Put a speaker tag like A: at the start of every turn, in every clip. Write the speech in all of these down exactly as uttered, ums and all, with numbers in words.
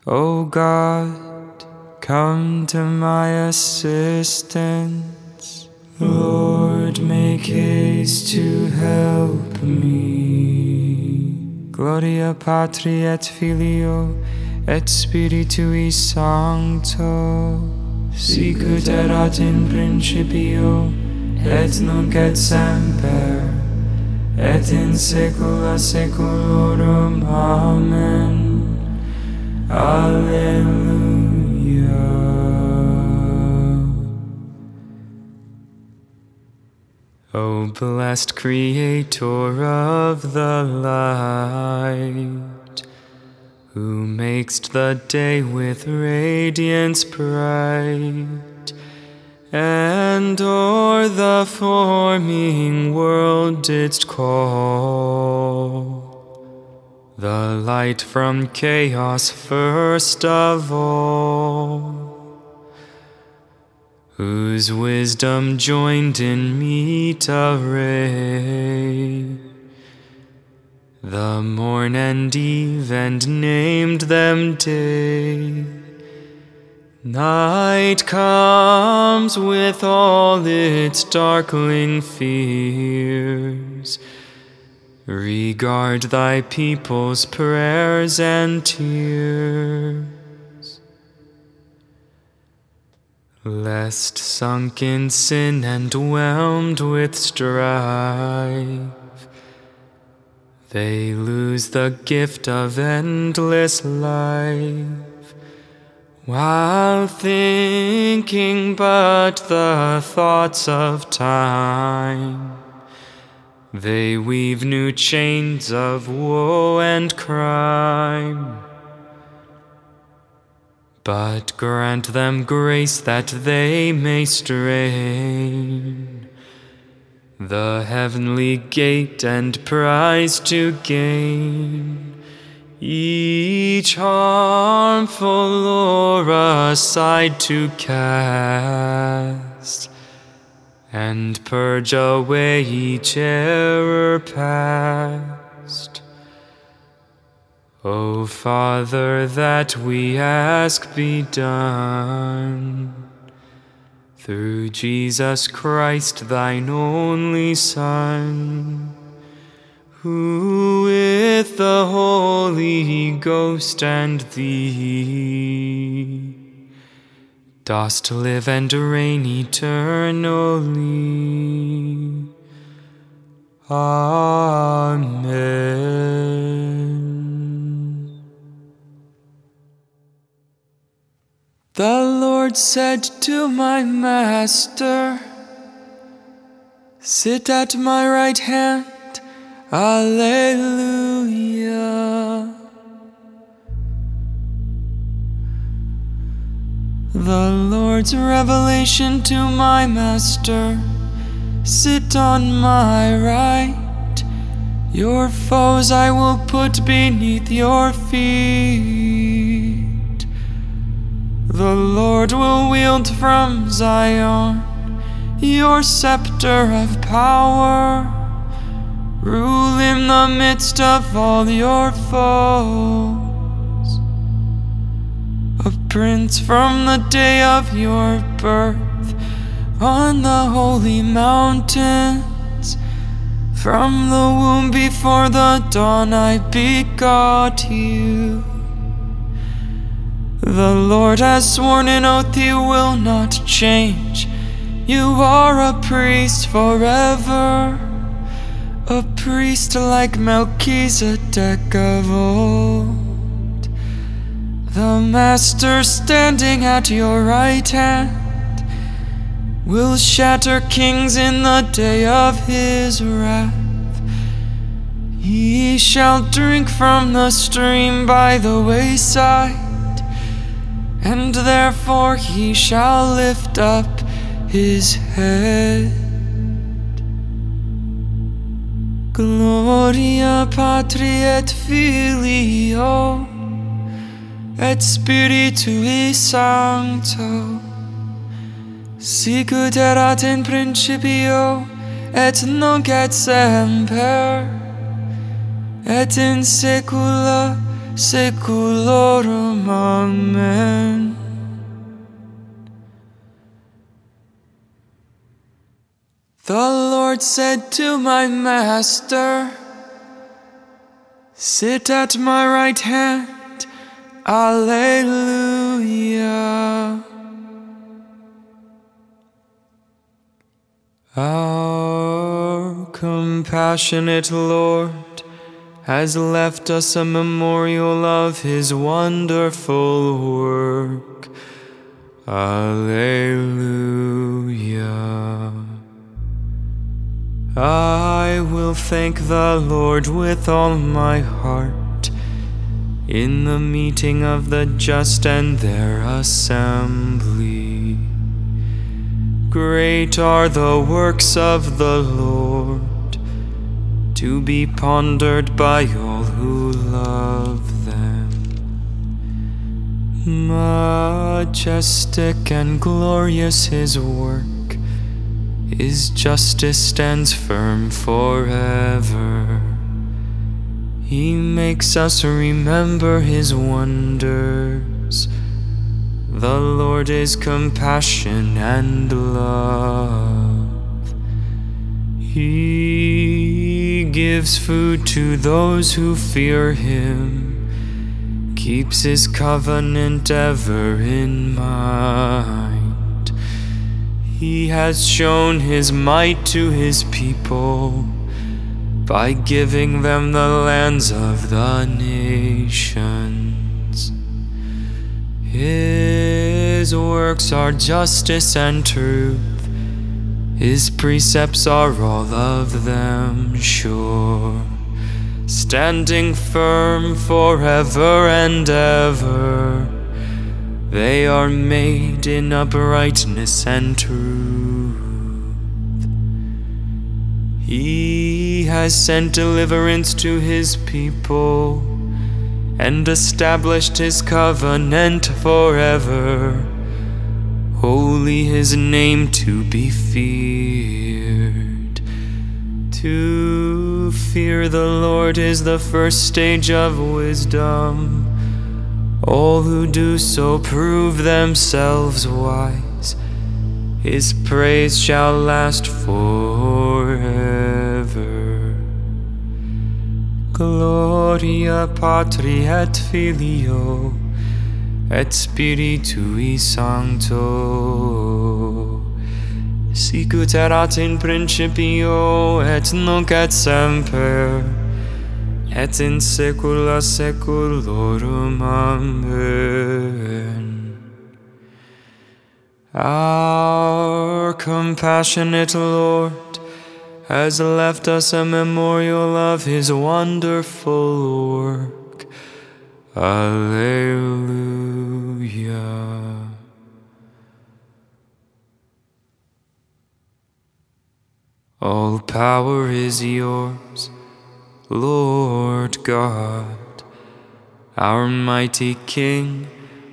A: O God, come to my assistance. Lord, make haste to help me. Gloria Patri et Filio et Spiritui Sancto, sicut erat in principio, et nunc et semper, et in saecula saeculorum. Amen. Alleluia. O blessed Creator of the light, who makest the day with radiance bright, and o'er the forming world didst call the light from chaos first of all, whose wisdom joined in meet array the morn and eve, and named them day. Night comes with all its darkling fears. Regard thy people's prayers and tears, lest sunk in sin and whelmed with strife, they lose the gift of endless life, while thinking but the thoughts of time. They weave new chains of woe and crime. But grant them grace that they may strain the heavenly gate and prize to gain, each harmful lure aside to cast, and purge away each error past. O Father, that we ask be done, through Jesus Christ, thine only Son, who with the Holy Ghost and thee dost live and reign eternally. Amen. The Lord said to my Master, sit at my right hand. Alleluia. The Lord's revelation to my Master, sit on my right. Your foes I will put beneath your feet. The Lord will wield from Zion your scepter of power. Rule in the midst of all your foes. A prince from the day of your birth on the holy mountains. From the womb before the dawn I begot you. The Lord has sworn an oath he will not change. You are a priest forever, a priest like Melchizedek of old. The Master standing at your right hand will shatter kings in the day of his wrath. He shall drink from the stream by the wayside, and therefore he shall lift up his head. Gloria Patri et Filio et Spiritui Sancto, sicut erat in principio et nunc et semper, et in saecula saeculorum. Amen. The Lord said to my master, sit at my right hand. Alleluia. Our compassionate Lord has left us a memorial of His wonderful work. Alleluia. I will thank the Lord with all my heart in the meeting of the just and their assembly. Great are the works of the Lord, to be pondered by all who love them. Majestic and glorious His work, His justice stands firm forever. He makes us remember His wonders. The Lord is compassion and love. He gives food to those who fear Him, keeps His covenant ever in mind. He has shown His might to His people by giving them the lands of the nations. His works are justice and truth. His precepts are all of them sure, standing firm forever and ever. They are made in uprightness and truth. He has sent deliverance to His people and established His covenant forever. Holy His name to be feared. To fear the Lord is the first stage of wisdom. All who do so prove themselves wise. His praise shall last forever. Gloria Patri et Filio et Spiritui Sancto, sic ut erat in principio et nunc et semper et in saecula saeculorum. Amen. Our compassionate Lord has left us a memorial of His wonderful work. Alleluia. All power is yours, Lord God, our mighty King.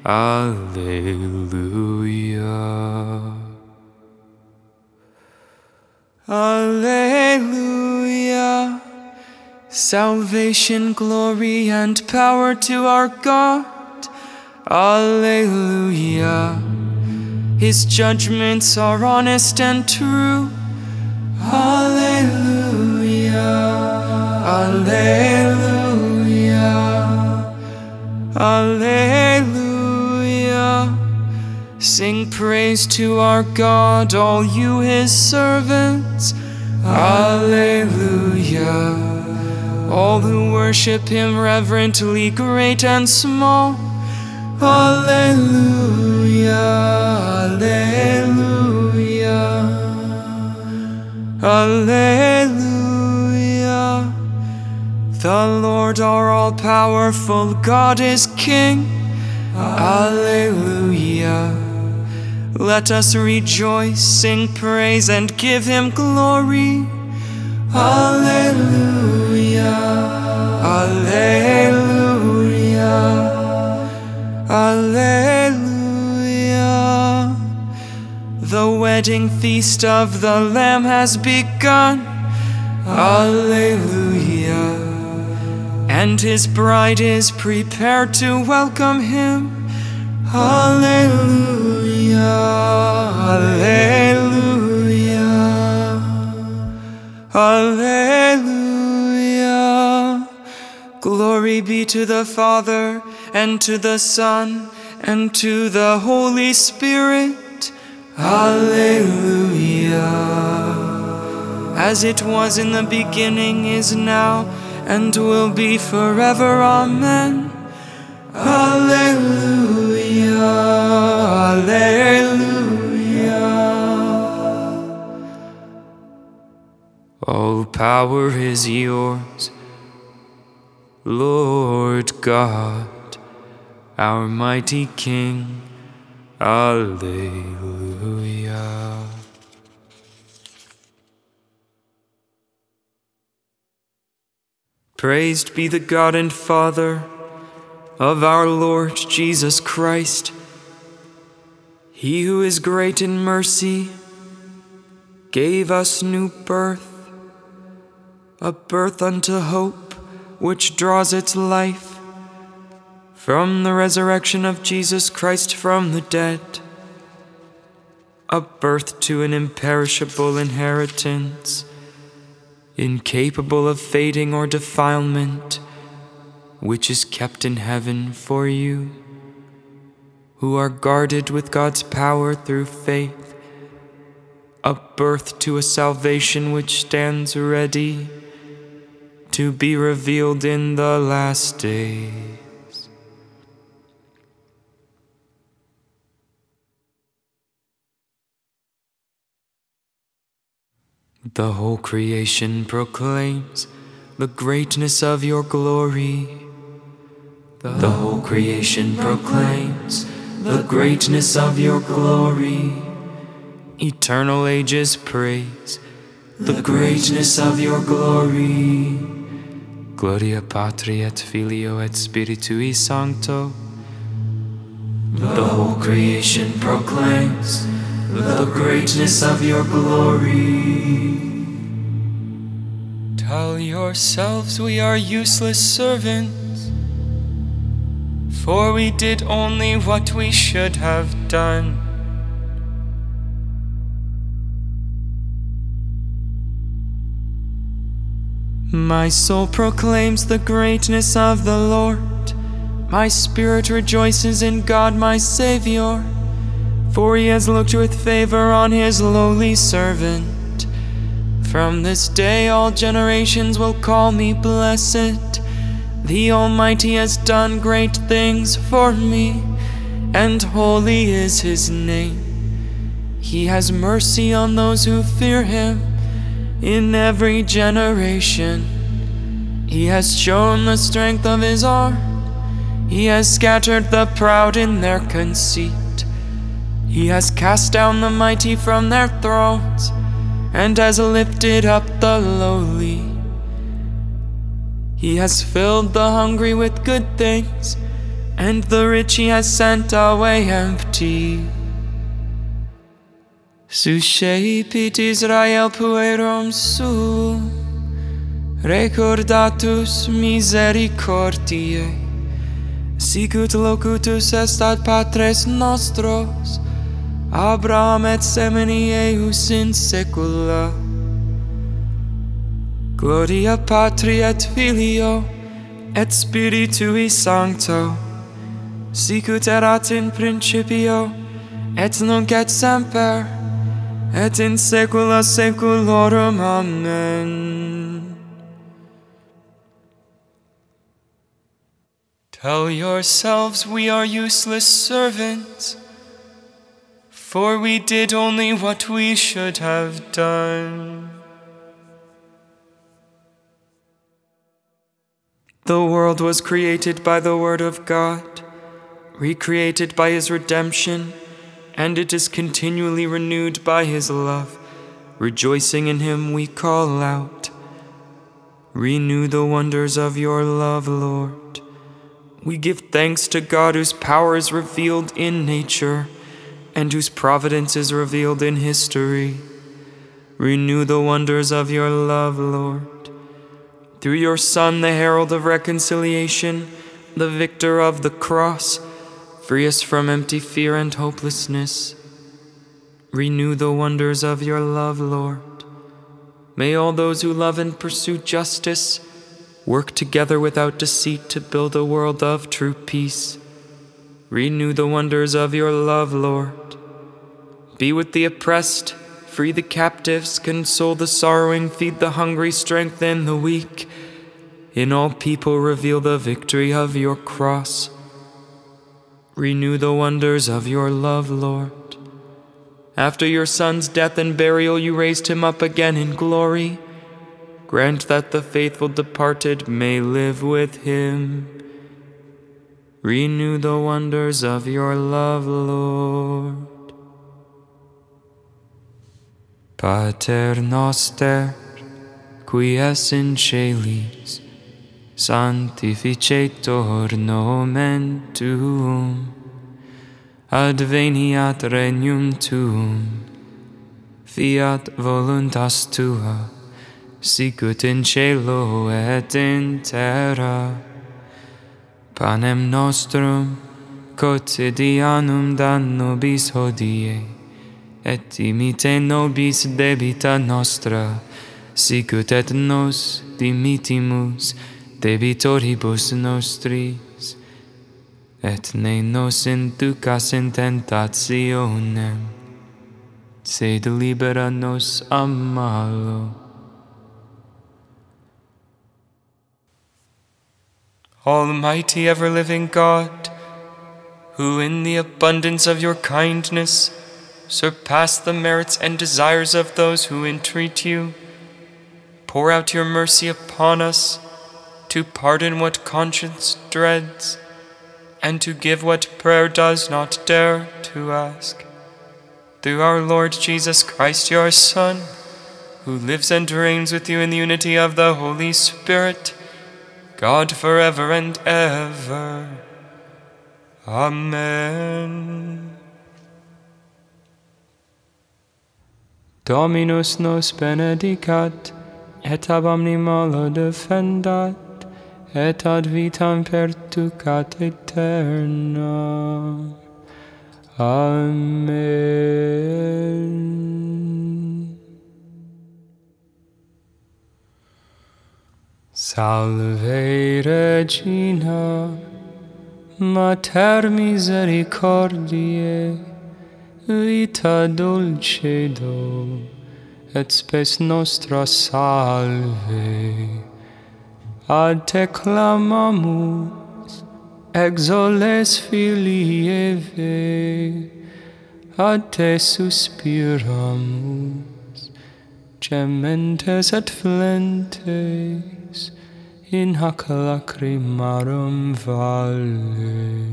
A: Alleluia. Alleluia. Salvation, glory, and power to our God. Alleluia. His judgments are honest and true. Alleluia. Alleluia. Alleluia. Sing praise to our God, all you His servants. Alleluia. All who worship Him reverently, great and small. Alleluia. Alleluia. Alleluia. The Lord our all-powerful God is King. Alleluia. Let us rejoice, sing praise, and give Him glory. Alleluia. Alleluia. Alleluia. The wedding feast of the Lamb has begun. Alleluia. and his bride is prepared to welcome him. Alleluia, alleluia, alleluia. Glory be to the Father, and to the Son, and to the Holy Spirit. Alleluia. As it was in the beginning, is now, and will be forever. Amen. Alleluia, alleluia. All power is yours, Lord God, our mighty King. Alleluia. Praised be the God and Father of our Lord Jesus Christ. He who is great in mercy gave us new birth, a birth unto hope, which draws its life from the resurrection of Jesus Christ from the dead, a birth to an imperishable inheritance, incapable of fading or defilement, which is kept in heaven for you, who are guarded with God's power through faith, a birth to a salvation which stands ready to be revealed in the last days. The whole creation proclaims the greatness of your glory. The whole creation proclaims the greatness of your glory. Eternal ages praise the greatness of your glory. Gloria Patri et Filio et Spiritui Sancto. The whole creation proclaims the greatness of your glory. Tell yourselves we are useless servants, for we did only what we should have done. My soul proclaims the greatness of the Lord. My spirit rejoices in God my Savior, for he has looked with favor on his lowly servant. From this day all generations will call me blessed. The Almighty has done great things for me, and holy is his name. He has mercy on those who fear him in every generation. He has shown the strength of his arm. He has scattered the proud in their conceit. He has cast down the mighty from their thrones, and has lifted up the lowly. He has filled the hungry with good things, and the rich he has sent away empty. Suscepit Israel puerum suum, recordatus misericordiae, sicut locutus est ad patres nostros, Abraham et semini eius in saecula. Gloria Patri et Filio et Spiritui Sancto, sicut erat in principio, et nunc et semper, et in saecula saeculorum. Amen. Tell yourselves we are useless servants, for we did only what we should have done. The world was created by the word of God, recreated by his redemption, and it is continually renewed by his love. Rejoicing in him we call out, renew the wonders of your love, Lord. We give thanks to God whose power is revealed in nature, and whose providence is revealed in history. Renew the wonders of your love, Lord. Through your Son, the herald of reconciliation, the victor of the cross, free us from empty fear and hopelessness. Renew the wonders of your love, Lord. May all those who love and pursue justice work together without deceit to build a world of true peace. Renew the wonders of your love, Lord. Be with the oppressed, free the captives, console the sorrowing, feed the hungry, strengthen the weak. In all people reveal the victory of your cross. Renew the wonders of your love, Lord. After your Son's death and burial, you raised him up again in glory. Grant that the faithful departed may live with him. Renew the wonders of your love, Lord. Pater noster, qui es in celis, sanctificetur nomen tuum, adveniat regnum tuum, fiat voluntas tua, sicut in cielo et in terra. Panem nostrum quotidianum da nobis hodie, et dimite nobis debita nostra, sicut et nos dimitimus debitoribus nostris, et ne nos inducas in tentationem, sed libera nos a malo. Almighty ever-living God, who in the abundance of your kindness surpass the merits and desires of those who entreat you, pour out your mercy upon us to pardon what conscience dreads and to give what prayer does not dare to ask. Through our Lord Jesus Christ, your Son, who lives and reigns with you in the unity of the Holy Spirit, God forever and ever. Amen. Dominus nos benedicat, et ab omni malo defendat, et ad vitam perducat aeterna. Amen. Salve Regina, Mater misericordiae, vita dulcedo, et spes nostra salve. Ad te clamamus, exoles filii Eve, ad te suspiramus, gementes et flentes, in hac lacrimarum vale.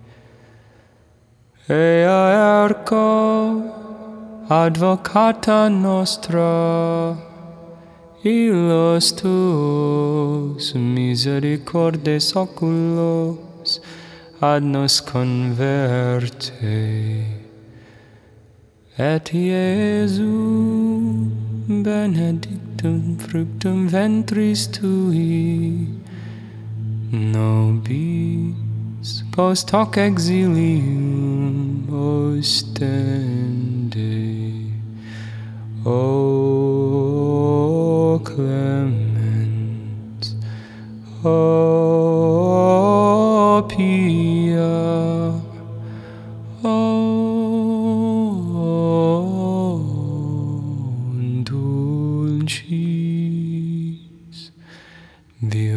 A: Ea ergo, advocata nostra, illos tuos misericordes oculos ad nos converte. Et Iesu benedictum fructum ventris tui, nobis post hoc exilium ostende. O clemens, O pia, O dulcis, Virgo.